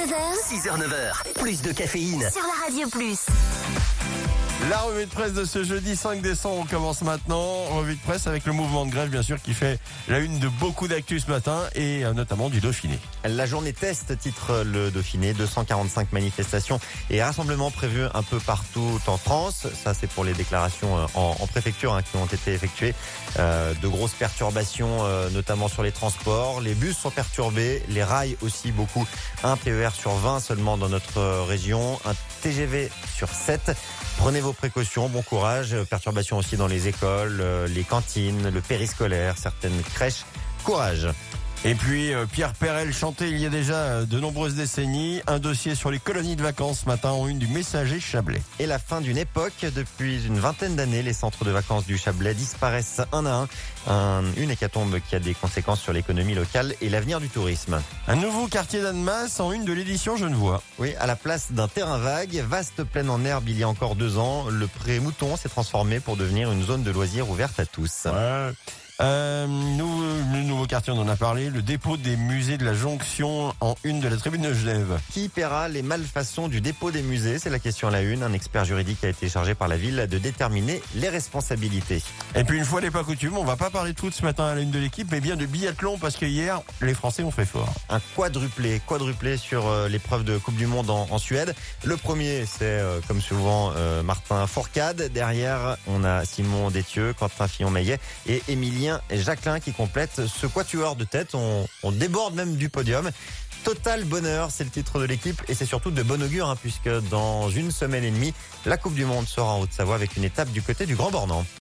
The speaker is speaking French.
9h, 6h-9h, plus de caféine. sur la Radio Plus. La revue de presse de ce jeudi 5 décembre, on commence maintenant. Revue de presse avec le mouvement de grève, bien sûr, qui fait la une de beaucoup d'actus ce matin et notamment du Dauphiné. La journée test titre le Dauphiné, 245 manifestations et rassemblements prévus un peu partout en France. Ça, c'est pour les déclarations en préfecture qui ont été effectuées. De grosses perturbations, notamment sur les transports. Les bus sont perturbés, les rails aussi beaucoup. Un TER sur 20 seulement dans notre région, un TGV sur 7. Prenez vos précautions, bon courage. Perturbations aussi dans les écoles, les cantines, le périscolaire, certaines crèches. Courage. Et puis Pierre Perel chantait il y a déjà de nombreuses décennies. Un dossier sur les colonies de vacances ce matin en une du Messager Chablais. Et la fin d'une époque. Depuis une vingtaine d'années, les centres de vacances du Chablais disparaissent un à un. Une hécatombe qui a des conséquences sur l'économie locale et l'avenir du tourisme. Un nouveau quartier d'Annemasse en une de l'édition Genevois. Oui, à la place d'un terrain vague, vaste plaine en herbe il y a encore 2 ans, le pré Mouton s'est transformé pour devenir une zone de loisirs ouverte à tous. Ouais. Le nouveau quartier, on en a parlé. Le dépôt des musées de la Jonction en une de la Tribune de Genève. Qui paiera les malfaçons du dépôt des musées? C'est la question à la une. Un expert juridique a été chargé par la ville de déterminer les responsabilités. Et puis une fois n'est pas coutume, on va pas parler de foot ce matin à la une de l'équipe, mais bien de biathlon parce que hier, les Français ont fait fort. Un quadruplé sur l'épreuve de Coupe du Monde en Suède. Le premier, c'est comme souvent Martin Fourcade. Derrière, on a Simon Détieux, Quentin Fillon-Maillet et Émilien Jacquelin qui complète ce quatuor de tête. On déborde même du podium. Total bonheur, c'est le titre de l'équipe et c'est surtout de bon augure puisque dans une semaine et demie, la Coupe du Monde sera en Haute-Savoie avec une étape du côté du Grand Bornand.